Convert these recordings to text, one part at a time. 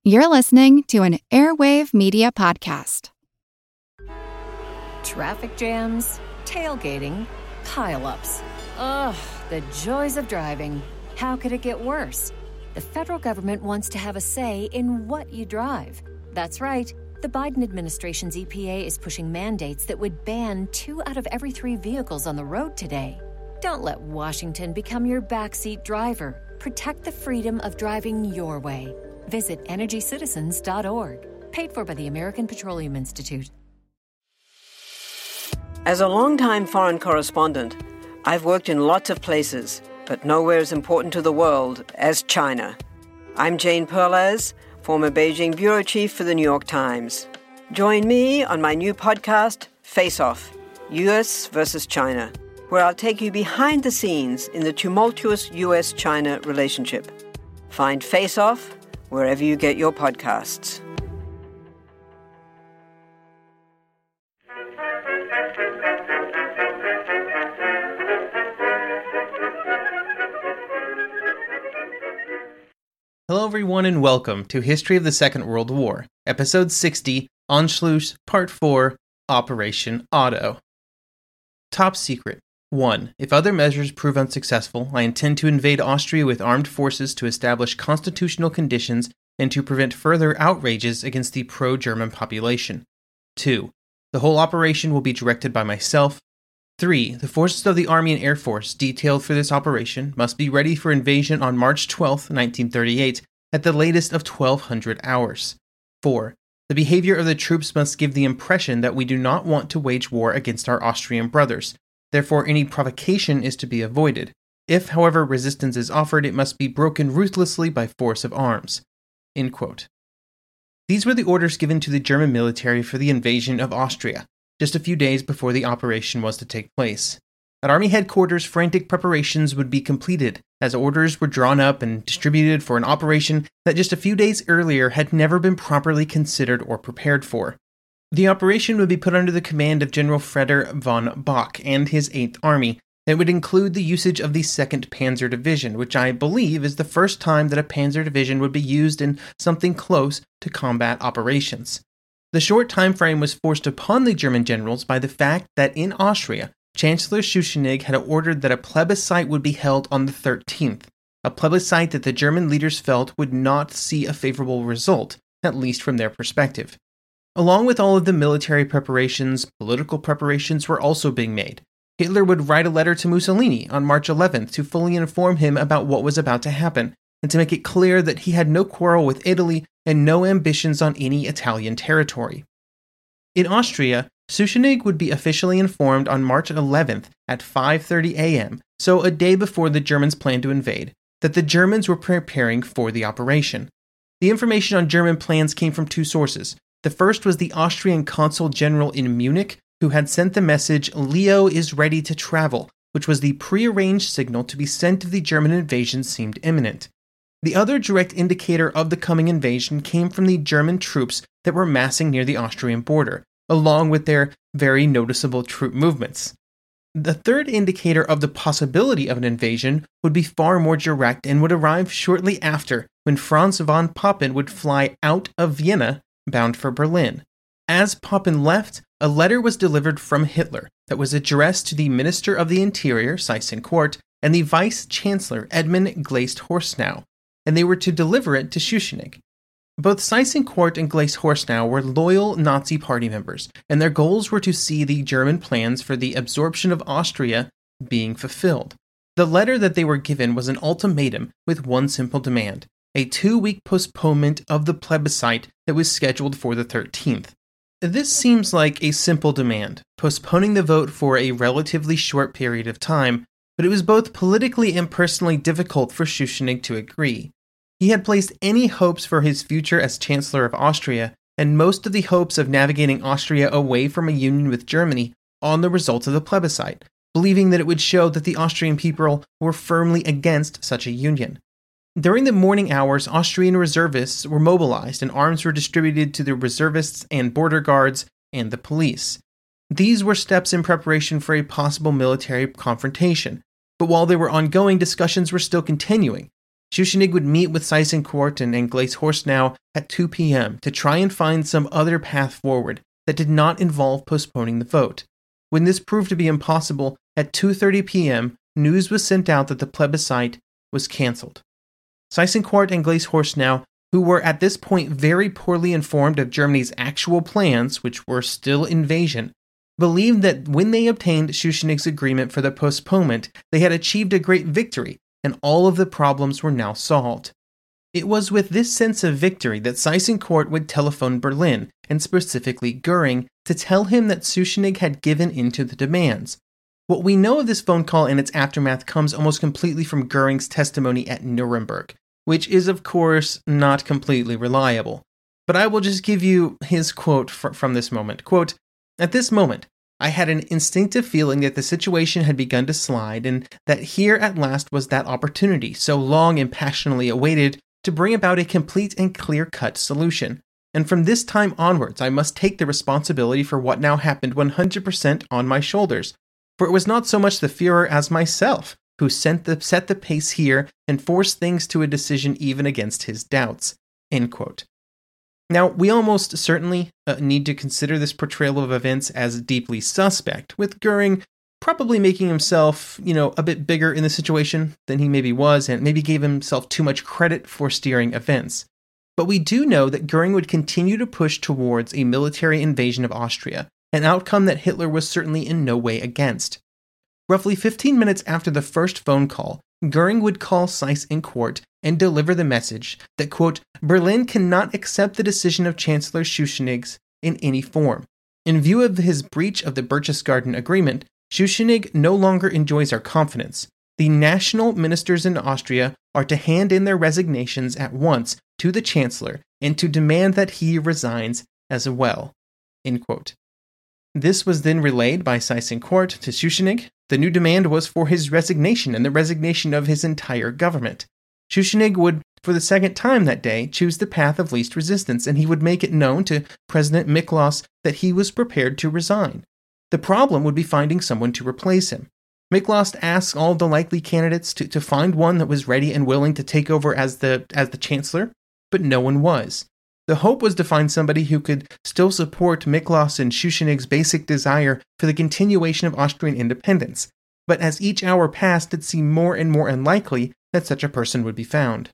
You're listening to an Airwave Media Podcast. Traffic jams, tailgating, pile-ups. Ugh, the joys of driving. How could it get worse? The federal government wants to have a say in what you drive. That's right. The Biden administration's EPA is pushing mandates that would ban 2 out of every 3 vehicles on the road today. Don't let Washington become your backseat driver. Protect the freedom of driving your way. Visit EnergyCitizens.org. Paid for by the American Petroleum Institute. As a longtime foreign correspondent, I've worked in lots of places, but nowhere as important to the world as China. I'm Jane Perlez, former Beijing bureau chief for the New York Times. Join me on my new podcast, Face Off, U.S. versus China, where I'll take you behind the scenes in the tumultuous U.S.-China relationship. Find Face Off wherever you get your podcasts. Hello everyone and welcome to History of the Second World War, Episode 60, Anschluss, Part 4, Operation Otto. Top Secret. 1. If other measures prove unsuccessful, I intend to invade Austria with armed forces to establish constitutional conditions and to prevent further outrages against the pro-German population. 2. The whole operation will be directed by myself. 3. The forces of the Army and Air Force detailed for this operation must be ready for invasion on March 12, 1938, at the latest of 1200 hours. 4. The behavior of the troops must give the impression that we do not want to wage war against our Austrian brothers. Therefore, any provocation is to be avoided. If, however, resistance is offered, it must be broken ruthlessly by force of arms." End quote. These were the orders given to the German military for the invasion of Austria, just a few days before the operation was to take place. At Army headquarters, frantic preparations would be completed, as orders were drawn up and distributed for an operation that just a few days earlier had never been properly considered or prepared for. The operation would be put under the command of General Frederick von Bock and his 8th Army. It would include the usage of the 2nd Panzer Division, which I believe is the first time that a Panzer Division would be used in something close to combat operations. The short time frame was forced upon the German generals by the fact that in Austria, Chancellor Schuschnigg had ordered that a plebiscite would be held on the 13th, a plebiscite that the German leaders felt would not see a favorable result, at least from their perspective. Along with all of the military preparations, political preparations were also being made. Hitler would write a letter to Mussolini on March 11th to fully inform him about what was about to happen, and to make it clear that he had no quarrel with Italy and no ambitions on any Italian territory. In Austria, Schuschnigg would be officially informed on March 11th at 5:30 a.m., so a day before the Germans planned to invade, that the Germans were preparing for the operation. The information on German plans came from 2 sources. The first was the Austrian consul general in Munich, who had sent the message, "Leo is ready to travel," which was the prearranged signal to be sent if the German invasion seemed imminent. The other direct indicator of the coming invasion came from the German troops that were massing near the Austrian border, along with their very noticeable troop movements. The third indicator of the possibility of an invasion would be far more direct and would arrive shortly after, when Franz von Papen would fly out of Vienna, bound for Berlin. As Papen left, a letter was delivered from Hitler that was addressed to the Minister of the Interior, Seyss-Inquart, and the Vice-Chancellor, Edmund Gleist-Horstnau, and they were to deliver it to Schuschnigg. Both Seyss-Inquart and Gleist-Horstnau were loyal Nazi Party members, and their goals were to see the German plans for the absorption of Austria being fulfilled. The letter that they were given was an ultimatum with one simple demand: a 2-week postponement of the plebiscite that was scheduled for the 13th. This seems like a simple demand, postponing the vote for a relatively short period of time, but it was both politically and personally difficult for Schuschnigg to agree. He had placed any hopes for his future as Chancellor of Austria, and most of the hopes of navigating Austria away from a union with Germany, on the results of the plebiscite, believing that it would show that the Austrian people were firmly against such a union. During the morning hours, Austrian reservists were mobilized and arms were distributed to the reservists and border guards and the police. These were steps in preparation for a possible military confrontation, but while they were ongoing, discussions were still continuing. Schuschnigg would meet with Seyss-Inquart and Anglès-Horstnau at 2 p.m. to try and find some other path forward that did not involve postponing the vote. When this proved to be impossible, at 2:30 p.m., news was sent out that the plebiscite was cancelled. Seyss-Inquart and Anglès-Horstnau, who were at this point very poorly informed of Germany's actual plans, which were still invasion, believed that when they obtained Schuschnigg's agreement for the postponement, they had achieved a great victory, and all of the problems were now solved. It was with this sense of victory that Seyss-Inquart would telephone Berlin, and specifically Göring, to tell him that Schuschnigg had given in to the demands. What we know of this phone call and its aftermath comes almost completely from Göring's testimony at Nuremberg, which is, of course, not completely reliable. But I will just give you his quote from this moment. Quote, "At this moment, I had an instinctive feeling that the situation had begun to slide and that here at last was that opportunity, so long and passionately awaited, to bring about a complete and clear-cut solution. And from this time onwards, I must take the responsibility for what now happened 100% on my shoulders. For it was not so much the Führer as myself who set the pace here and forced things to a decision even against his doubts." End quote. Now, we almost certainly need to consider this portrayal of events as deeply suspect, with Göring probably making himself, a bit bigger in the situation than he maybe was, and maybe gave himself too much credit for steering events. But we do know that Göring would continue to push towards a military invasion of Austria, an outcome that Hitler was certainly in no way against. Roughly 15 minutes after the first phone call, Göring would call Seyss-Inquart and deliver the message that, quote, "Berlin cannot accept the decision of Chancellor Schuschnigg in any form. In view of his breach of the Berchtesgaden Agreement, Schuschnigg no longer enjoys our confidence. The national ministers in Austria are to hand in their resignations at once to the Chancellor and to demand that he resigns as well." End quote. This was then relayed by Seyss-Inquart to Schuschnigg. The new demand was for his resignation and the resignation of his entire government. Schuschnigg would, for the second time that day, choose the path of least resistance, and he would make it known to President Miklos that he was prepared to resign. The problem would be finding someone to replace him. Miklos asked all the likely candidates to find one that was ready and willing to take over as the chancellor, but no one was. The hope was to find somebody who could still support Miklos and Schuschnigg's basic desire for the continuation of Austrian independence, but as each hour passed, it seemed more and more unlikely that such a person would be found.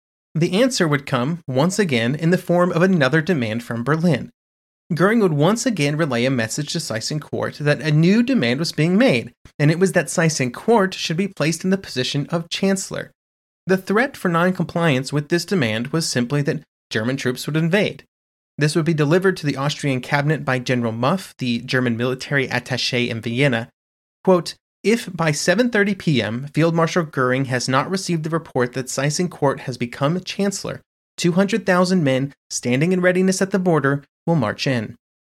The answer would come, once again, in the form of another demand from Berlin. Göring would once again relay a message to Seyss-Inquart that a new demand was being made, and it was that Seyss-Inquart should be placed in the position of chancellor. The threat for non-compliance with this demand was simply that German troops would invade. This would be delivered to the Austrian cabinet by General Muff, the German military attaché in Vienna. Quote, "If by 7:30 p.m. Field Marshal Göring has not received the report that Seyss-Inquart has become chancellor, 200,000 men standing in readiness at the border will march in."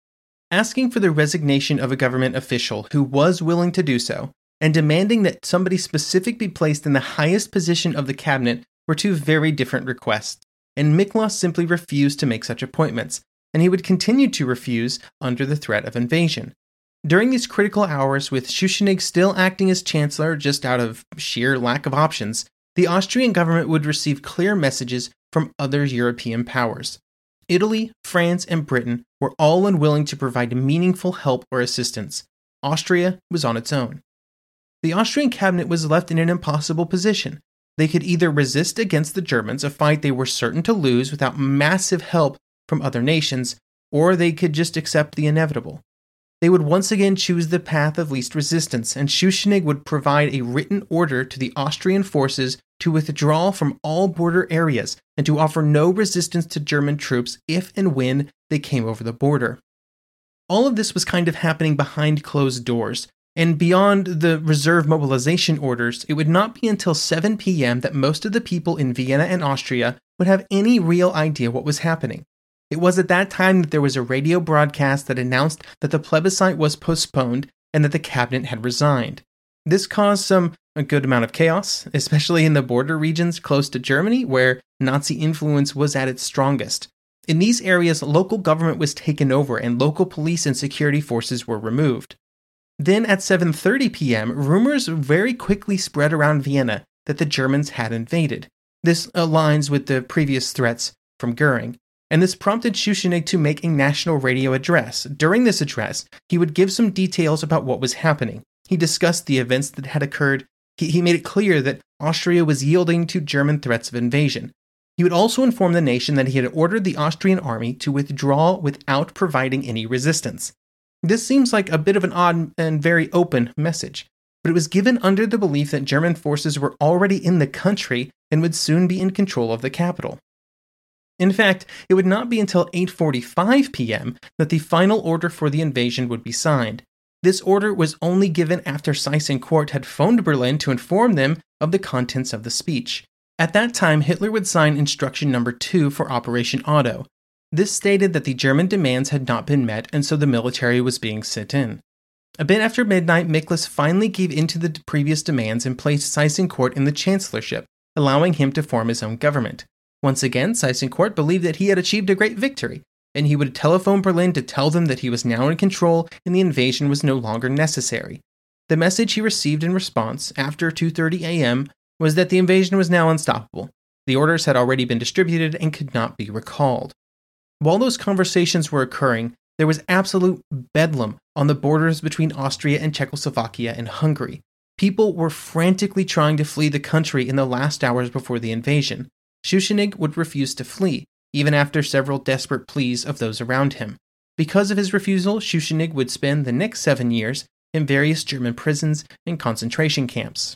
Asking for the resignation of a government official who was willing to do so, and demanding that somebody specific be placed in the highest position of the cabinet were two very different requests, and Miklos simply refused to make such appointments, and he would continue to refuse under the threat of invasion. During these critical hours, with Schuschnigg still acting as chancellor just out of sheer lack of options, the Austrian government would receive clear messages from other European powers. Italy, France, and Britain were all unwilling to provide meaningful help or assistance. Austria was on its own. The Austrian cabinet was left in an impossible position. They could either resist against the Germans, a fight they were certain to lose without massive help from other nations, or they could just accept the inevitable. They would once again choose the path of least resistance, and Schuschnigg would provide a written order to the Austrian forces to withdraw from all border areas and to offer no resistance to German troops if and when they came over the border. All of this was kind of happening behind closed doors, and beyond the reserve mobilization orders, it would not be until 7 p.m. that most of the people in Vienna and Austria would have any real idea what was happening. It was at that time that there was a radio broadcast that announced that the plebiscite was postponed and that the cabinet had resigned. This caused a good amount of chaos, especially in the border regions close to Germany, where Nazi influence was at its strongest. In these areas, local government was taken over and local police and security forces were removed. Then at 7:30 p.m., rumors very quickly spread around Vienna that the Germans had invaded. This aligns with the previous threats from Goering, and this prompted Schuschnigg to make a national radio address. During this address, he would give some details about what was happening. He discussed the events that had occurred. He made it clear that Austria was yielding to German threats of invasion. He would also inform the nation that he had ordered the Austrian army to withdraw without providing any resistance. This seems like a bit of an odd and very open message, but it was given under the belief that German forces were already in the country and would soon be in control of the capital. In fact, it would not be until 8:45 p.m. that the final order for the invasion would be signed. This order was only given after Seyss-Inquart had phoned Berlin to inform them of the contents of the speech. At that time, Hitler would sign instruction number 2 for Operation Otto. This stated that the German demands had not been met, and so the military was being sent in. A bit after midnight, Miklas finally gave in to the previous demands and placed Seyss-Inquart in the chancellorship, allowing him to form his own government. Once again, Seyss-Inquart believed that he had achieved a great victory, and he would telephone Berlin to tell them that he was now in control and the invasion was no longer necessary. The message he received in response, after 2:30 a.m., was that the invasion was now unstoppable. The orders had already been distributed and could not be recalled. While those conversations were occurring, there was absolute bedlam on the borders between Austria and Czechoslovakia and Hungary. People were frantically trying to flee the country in the last hours before the invasion. Schuschnigg would refuse to flee, even after several desperate pleas of those around him. Because of his refusal, Schuschnigg would spend the next 7 years in various German prisons and concentration camps.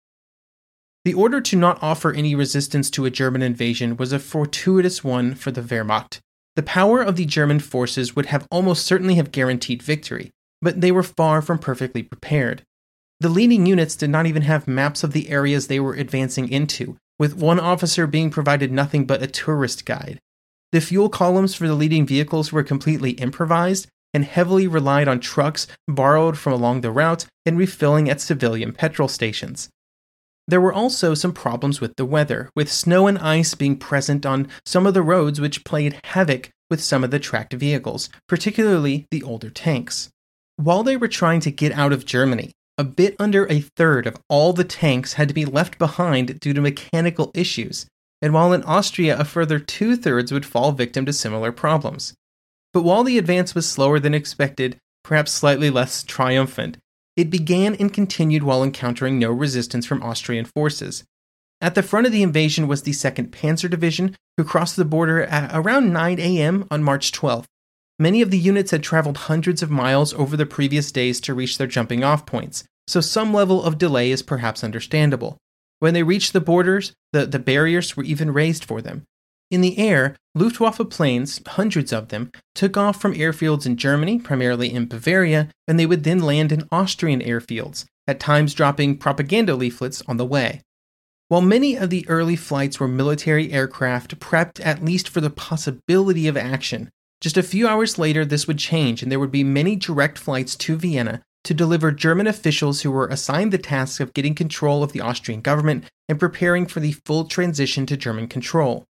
The order to not offer any resistance to a German invasion was a fortuitous one for the Wehrmacht. The power of the German forces would have almost certainly have guaranteed victory, but they were far from perfectly prepared. The leading units did not even have maps of the areas they were advancing into, with one officer being provided nothing but a tourist guide. The fuel columns for the leading vehicles were completely improvised and heavily relied on trucks borrowed from along the route and refilling at civilian petrol stations. There were also some problems with the weather, with snow and ice being present on some of the roads, which played havoc with some of the tracked vehicles, particularly the older tanks. While they were trying to get out of Germany, a bit under a third of all the tanks had to be left behind due to mechanical issues, and while in Austria a further 2/3 would fall victim to similar problems. But while the advance was slower than expected, perhaps slightly less triumphant, it began and continued while encountering no resistance from Austrian forces. At the front of the invasion was the 2nd Panzer Division, who crossed the border at around 9 a.m. on March 12th. Many of the units had traveled hundreds of miles over the previous days to reach their jumping-off points, so some level of delay is perhaps understandable. When they reached the borders, the barriers were even raised for them. In the air, Luftwaffe planes, hundreds of them, took off from airfields in Germany, primarily in Bavaria, and they would then land in Austrian airfields, at times dropping propaganda leaflets on the way. While many of the early flights were military aircraft prepped at least for the possibility of action, just a few hours later this would change and there would be many direct flights to Vienna to deliver German officials who were assigned the task of getting control of the Austrian government and preparing for the full transition to German control.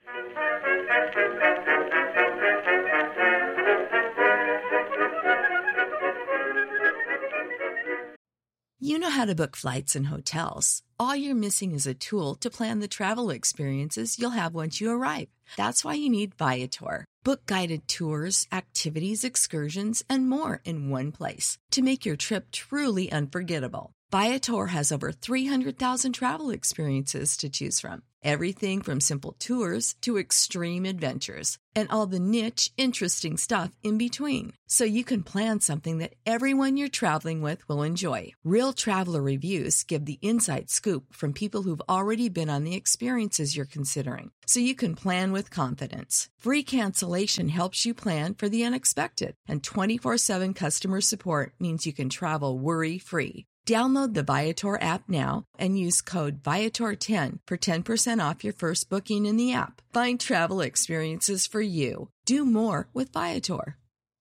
You know how to book flights and hotels. All you're missing is a tool to plan the travel experiences you'll have once you arrive. That's why you need Viator. Book guided tours, activities, excursions, and more in one place to make your trip truly unforgettable. Viator has over 300,000 travel experiences to choose from. Everything from simple tours to extreme adventures and all the niche, interesting stuff in between. So you can plan something that everyone you're traveling with will enjoy. Real traveler reviews give the inside scoop from people who've already been on the experiences you're considering. So you can plan with confidence. Free cancellation helps you plan for the unexpected. And 24/7 customer support means you can travel worry-free. Download the Viator app now and use code Viator10 for 10% off your first booking in the app. Find travel experiences for you. Do more with Viator.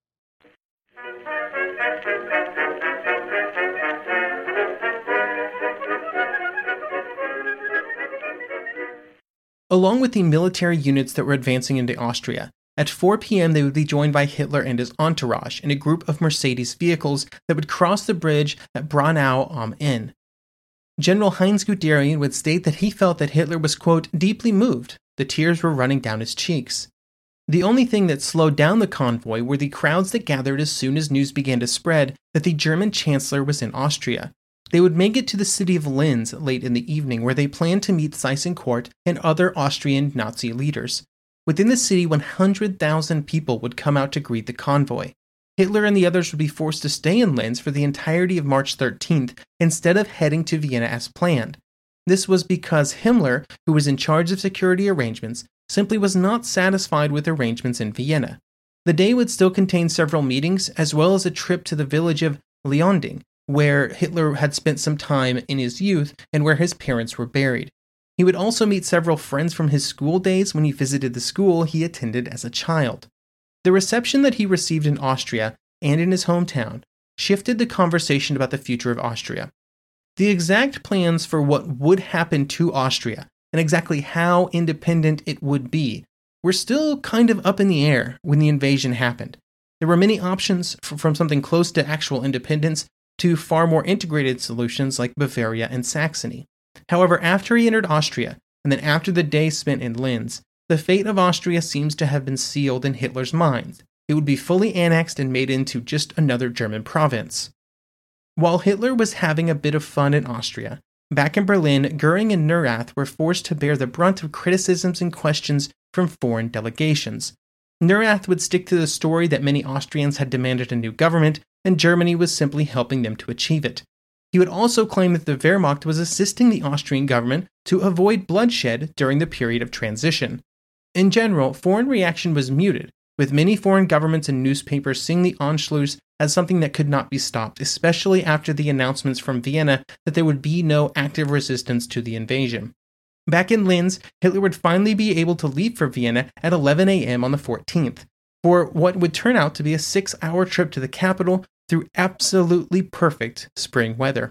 Along with the military units that were advancing into Austria, at 4 p.m. they would be joined by Hitler and his entourage in a group of Mercedes vehicles that would cross the bridge at Braunau am Inn. General Heinz Guderian would state that he felt that Hitler was, quote, deeply moved. The tears were running down his cheeks. The only thing that slowed down the convoy were the crowds that gathered as soon as news began to spread that the German Chancellor was in Austria. They would make it to the city of Linz late in the evening, where they planned to meet Seyss-Inquart and other Austrian Nazi leaders. Within the city, 100,000 people would come out to greet the convoy. Hitler and the others would be forced to stay in Linz for the entirety of March 13th instead of heading to Vienna as planned. This was because Himmler, who was in charge of security arrangements, simply was not satisfied with arrangements in Vienna. The day would still contain several meetings, as well as a trip to the village of Leonding, where Hitler had spent some time in his youth and where his parents were buried. He would also meet several friends from his school days when he visited the school he attended as a child. The reception that he received in Austria and in his hometown shifted the conversation about the future of Austria. The exact plans for what would happen to Austria and exactly how independent it would be were still kind of up in the air when the invasion happened. There were many options from something close to actual independence to far more integrated solutions like Bavaria and Saxony. However, after he entered Austria, and then after the day spent in Linz, the fate of Austria seems to have been sealed in Hitler's mind. It would be fully annexed and made into just another German province. While Hitler was having a bit of fun in Austria, back in Berlin, Goering and Neurath were forced to bear the brunt of criticisms and questions from foreign delegations. Neurath would stick to the story that many Austrians had demanded a new government, and Germany was simply helping them to achieve it. He would also claim that the Wehrmacht was assisting the Austrian government to avoid bloodshed during the period of transition. In general, foreign reaction was muted, with many foreign governments and newspapers seeing the Anschluss as something that could not be stopped, especially after the announcements from Vienna that there would be no active resistance to the invasion. Back in Linz, Hitler would finally be able to leave for Vienna at 11 a.m. on the 14th, for what would turn out to be a 6-hour trip to the capital through absolutely perfect spring weather.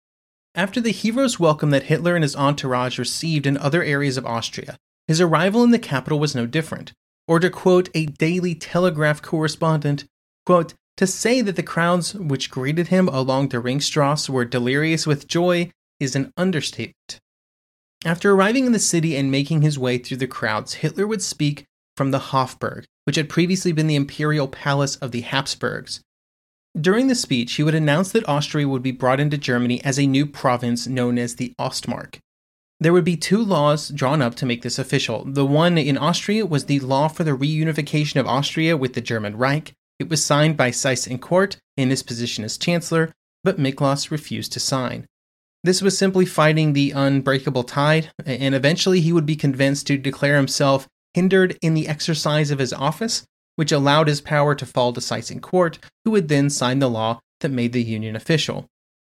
After the hero's welcome that Hitler and his entourage received in other areas of Austria, his arrival in the capital was no different. Or to quote a Daily Telegraph correspondent, quote, to say that the crowds which greeted him along the Ringstrasse were delirious with joy is an understatement. After arriving in the city and making his way through the crowds, Hitler would speak from the Hofburg, which had previously been the imperial palace of the Habsburgs. During the speech, he would announce that Austria would be brought into Germany as a new province known as the Ostmark. There would be 2 laws drawn up to make this official. The one in Austria was the law for the reunification of Austria with the German Reich. It was signed by Seyss-Inquart in his position as Chancellor, but Miklas refused to sign. This was simply fighting the unbreakable tide, and eventually he would be convinced to declare himself hindered in the exercise of his office, which allowed his power to fall to Seyss-Inquart, who would then sign the law that made the Union official.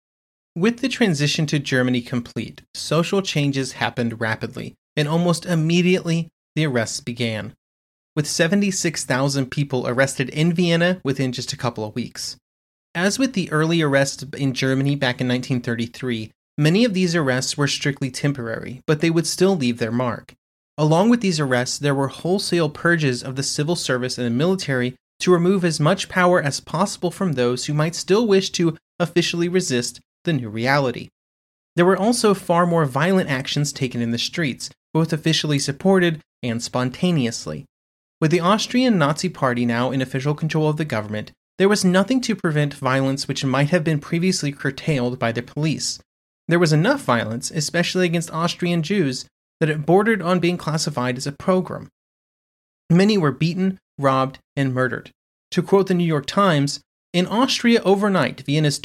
With the transition to Germany complete, social changes happened rapidly, and almost immediately the arrests began, with 76,000 people arrested in Vienna within just a couple of weeks. As with the early arrests in Germany back in 1933, many of these arrests were strictly temporary, but they would still leave their mark. Along with these arrests, there were wholesale purges of the civil service and the military to remove as much power as possible from those who might still wish to officially resist the new reality. There were also far more violent actions taken in the streets, both officially supported and spontaneously. With the Austrian Nazi Party now in official control of the government, there was nothing to prevent violence which might have been previously curtailed by the police. There was enough violence, especially against Austrian Jews, that it bordered on being classified as a pogrom. Many were beaten, robbed, and murdered. To quote the New York Times, in Austria overnight, Vienna's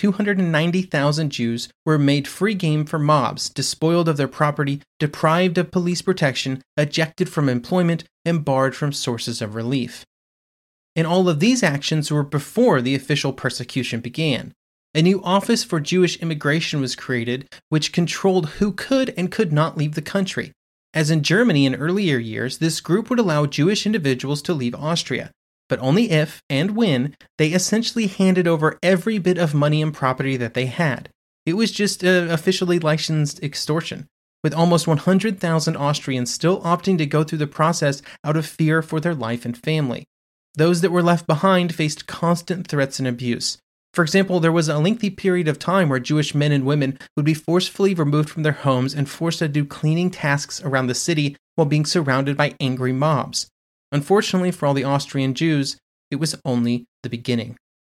290,000 Jews were made free game for mobs, despoiled of their property, deprived of police protection, ejected from employment, and barred from sources of relief. And all of these actions were before the official persecution began. A new Office for Jewish Immigration was created, which controlled who could and could not leave the country. As in Germany in earlier years, this group would allow Jewish individuals to leave Austria, but only if and when they essentially handed over every bit of money and property that they had. It was just officially licensed extortion, with almost 100,000 Austrians still opting to go through the process out of fear for their life and family. Those that were left behind faced constant threats and abuse. For example, there was a lengthy period of time where Jewish men and women would be forcefully removed from their homes and forced to do cleaning tasks around the city while being surrounded by angry mobs. Unfortunately for all the Austrian Jews, it was only the beginning.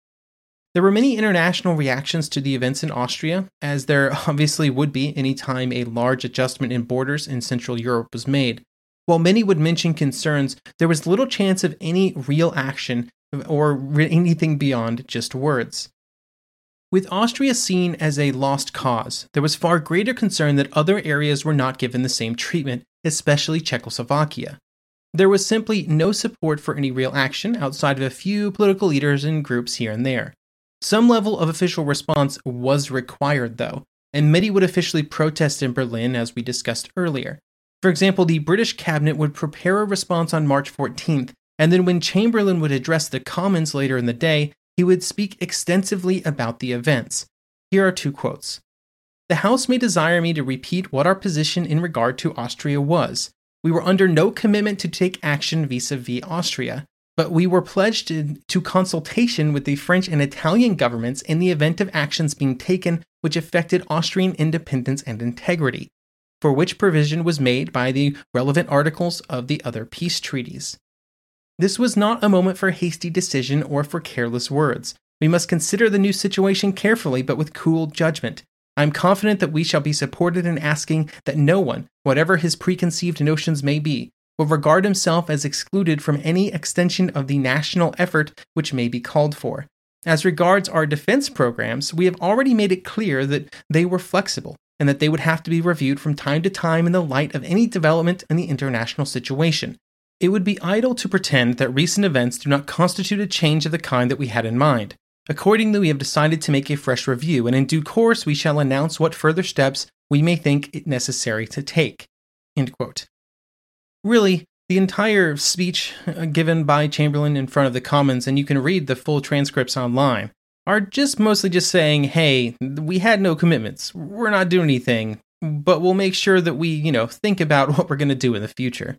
There were many international reactions to the events in Austria, as there obviously would be any time a large adjustment in borders in Central Europe was made. While many would mention concerns, there was little chance of any real action or anything beyond just words. With Austria seen as a lost cause, there was far greater concern that other areas were not given the same treatment, especially Czechoslovakia. There was simply no support for any real action outside of a few political leaders and groups here and there. Some level of official response was required, though, and many would officially protest in Berlin, as we discussed earlier. For example, the British cabinet would prepare a response on March 14th, and then when Chamberlain would address the Commons later in the day, he would speak extensively about the events. Here are 2 quotes. "The House may desire me to repeat what our position in regard to Austria was. We were under no commitment to take action vis-a-vis Austria, but we were pledged to consultation with the French and Italian governments in the event of actions being taken which affected Austrian independence and integrity, for which provision was made by the relevant articles of the other peace treaties. This was not a moment for hasty decision or for careless words. We must consider the new situation carefully but with cool judgment. I am confident that we shall be supported in asking that no one, whatever his preconceived notions may be, will regard himself as excluded from any extension of the national effort which may be called for. As regards our defense programs, we have already made it clear that they were flexible and that they would have to be reviewed from time to time in the light of any development in the international situation. It would be idle to pretend that recent events do not constitute a change of the kind that we had in mind. Accordingly, we have decided to make a fresh review, and in due course we shall announce what further steps we may think it necessary to take." End quote. Really, the entire speech given by Chamberlain in front of the Commons, and you can read the full transcripts online, are mostly just saying, hey, we had no commitments, we're not doing anything, but we'll make sure that we, think about what we're going to do in the future.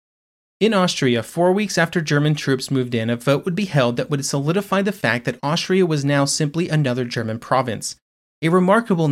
In Austria, 4 weeks after German troops moved in, a vote would be held that would solidify the fact that Austria was now simply another German province. A remarkable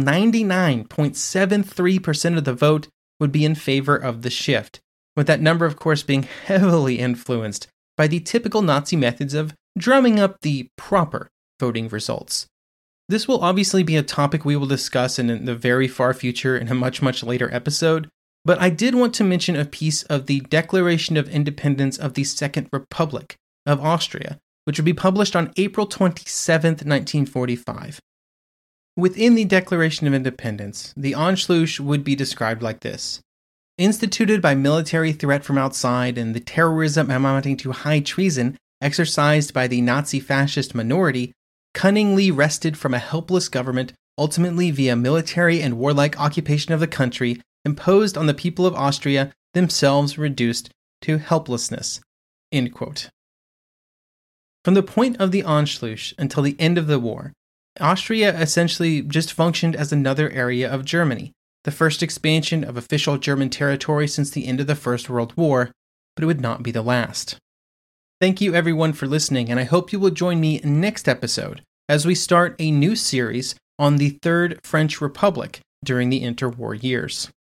99.73% of the vote would be in favor of the shift, with that number, of course, being heavily influenced by the typical Nazi methods of drumming up the proper voting results. This will obviously be a topic we will discuss in the very far future in a much, much later episode, but I did want to mention a piece of the Declaration of Independence of the Second Republic of Austria, which would be published on April 27, 1945. Within the Declaration of Independence, the Anschluss would be described like this: "Instituted by military threat from outside and the terrorism amounting to high treason exercised by the Nazi-fascist minority, cunningly wrested from a helpless government, ultimately via military and warlike occupation of the country, imposed on the people of Austria, themselves reduced to helplessness." End quote. From the point of the Anschluss until the end of the war, Austria essentially just functioned as another area of Germany, the first expansion of official German territory since the end of the First World War, but it would not be the last. Thank you everyone for listening, and I hope you will join me next episode as we start a new series on the Third French Republic during the interwar years.